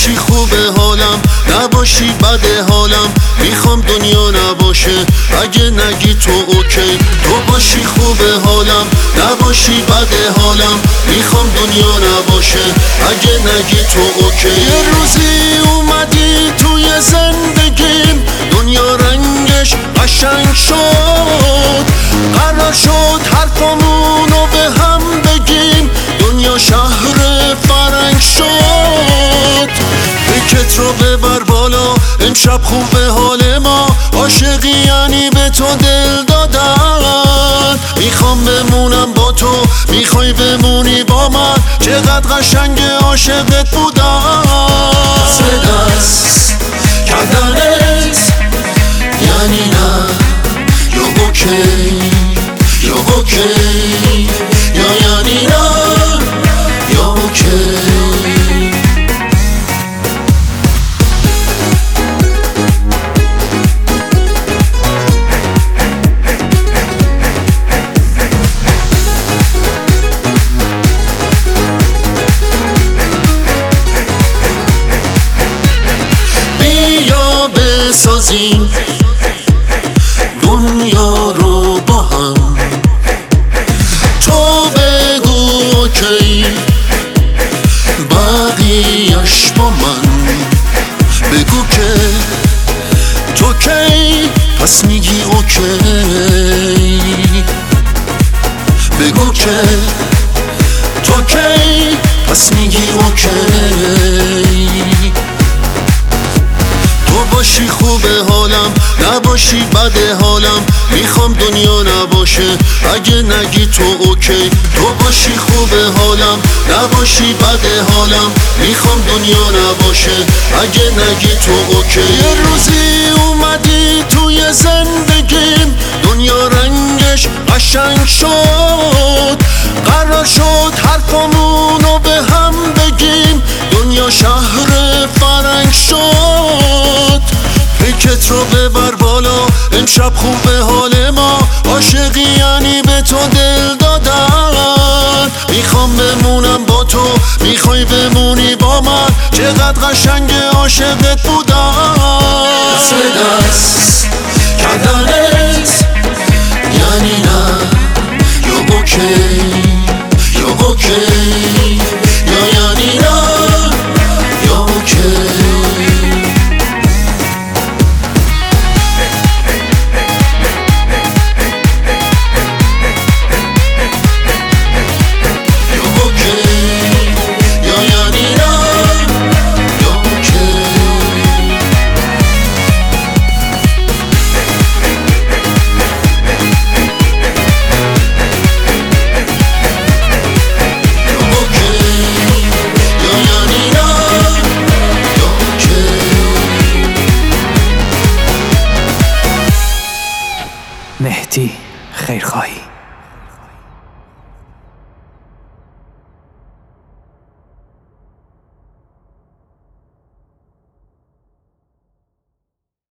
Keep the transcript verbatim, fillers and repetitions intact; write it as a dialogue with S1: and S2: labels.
S1: باشی خوبه حالم، نباشی بده حالم. میخوام دنیا نباشه اگه نگی تو اوکی. تو باشی خوبه حالم، نباشی بده حالم. میخوام دنیا نباشه اگه نگی تو اوکی. یه روزی اومدی توی زندگیم، دنیا رنگش قشنگ شد. قرار شد حرفامونو به هم بگیم، دنیا شهر فرنگ شد. فکرت رو ببر بالا، امشب خوبه حال ما. عاشقی یعنی به تو دل دادن. میخوام بمونم با تو، میخوای بمونی با من. چقدر قشنگ عاشقت بودم. دست کردنت یعنی نه یا اوکی یا اوکی، یا یعنی نه یا اوکی. بسازیم دنیا رو با هم. تو بگو اوکی، بقیه‌اش با من. بگو که تو کی، پس میگی اوکی. بگو که تو کی، پس میگی اوکی. تو باشی خوبه حالم، نباشی بده حالم. میخوام دنیا نباشه اگه نگی تو اوکی. تو باشی خوبه حالم، نباشی بده حالم. میخوام دنیا نباشه اگه نگی تو اوکی. یه روزی اومدی توی زندگیم، دنیا رنگش قشنگ شد. قرار شد حرفامونو به هم بگیم، دنیا شهر فرنگ شد. فکرت رو ببر بالا، امشب خوبه حال ما. عاشقی یعنی به تو دل دادن. میخوام بمونم با تو، میخوای بمونی با من. چقدر قشنگ عاشقت بودم. دست دست کردنت یعنی نه یا اوکی یا اوکی، یا یعنی نه یا اوکی.
S2: مهدی خیرخواهی.